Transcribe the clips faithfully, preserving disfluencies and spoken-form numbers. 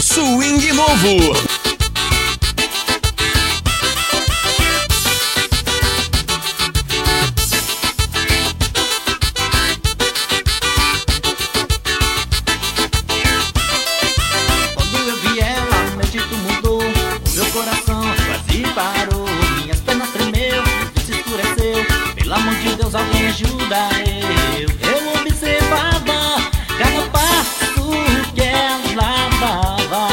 Swing Novo. Parou, minhas pernas tremeu, se escureceu. Pelo amor de Deus, alguém ajuda eu. Eu observava cada passo que ela dava,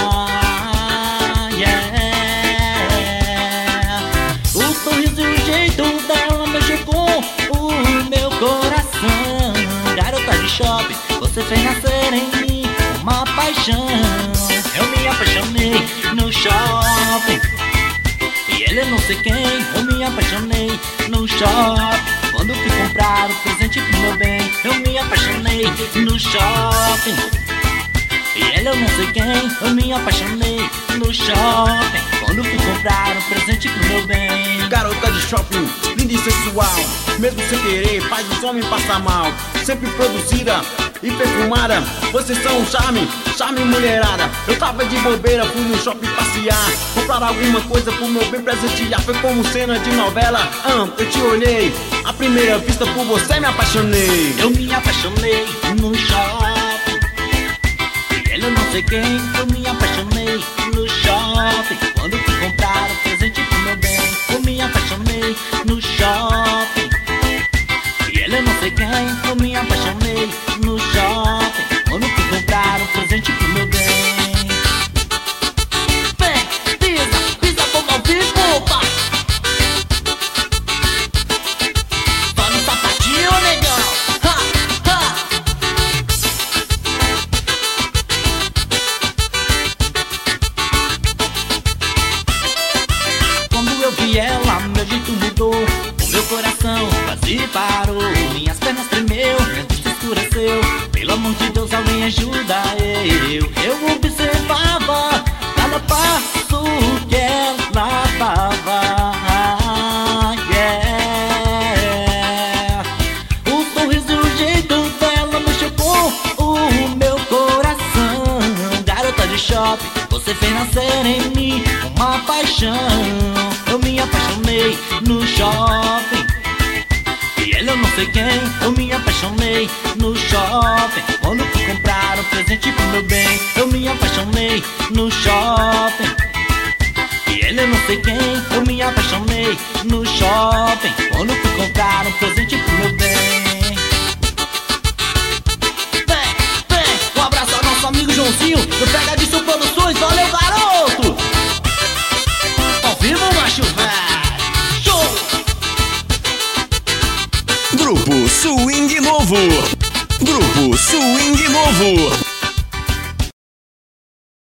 yeah. O sorriso e o jeito dela mexeu com o meu coração. Garota de shopping, você fez nascer em mim uma paixão. Eu me apaixonei no shopping. E ele é não sei quem, eu me apaixonei no shopping. Quando fui comprar o presente pro meu bem, eu me apaixonei no shopping. E ele eu não sei quem, eu me apaixonei no shopping. Quando fui comprar o presente pro meu bem. Garota de shopping, linda e sensual, mesmo sem querer, faz os homens passar mal. Sempre produzida e perfumada, vocês são um charme, charme mulherada. Eu tava de bobeira, fui no shopping passear, comprar alguma coisa pro meu bem presentear. Foi como cena de novela, ah, eu te olhei, à primeira vista por você me apaixonei. Eu me apaixonei no shopping. E ele eu não sei quem, eu me apaixonei no shopping. Quando fui comprar o presente pro meu bem, eu me apaixonei no shopping. E ele eu não sei quem, eu me apaixonei no shopping. Quando fui comprar um presente pro meu bem. Vem, pisa, pisa como ao vivo, pá. Só no sapatinho, negão. Ha, ha. Quando eu vi ela, meu jeito mudou. O meu coração quase parou, minhas pernas tremeu, minha vista escureceu. Pelo amor de Deus, alguém ajuda eu. Eu observava cada passo que ela dava, yeah. O sorriso e o jeito dela mexeu com o meu coração. Garota de shopping, você fez nascer em mim uma paixão. Eu me apaixonei no shopping. E ele eu não sei quem, eu me apaixonei no shopping. Quando fui comprar um presente pro meu bem, eu me apaixonei no shopping. E ele eu não sei quem, eu me apaixonei no shopping. Quando fui comprar um presente pro meu bem. Vem, vem, um abraço ao nosso amigo Joãozinho do Pega Disso Produções. Valeu, garoto! Ao vivo, macho, velho! Show! Grupo Swing Novo. Grupo Swing Novo.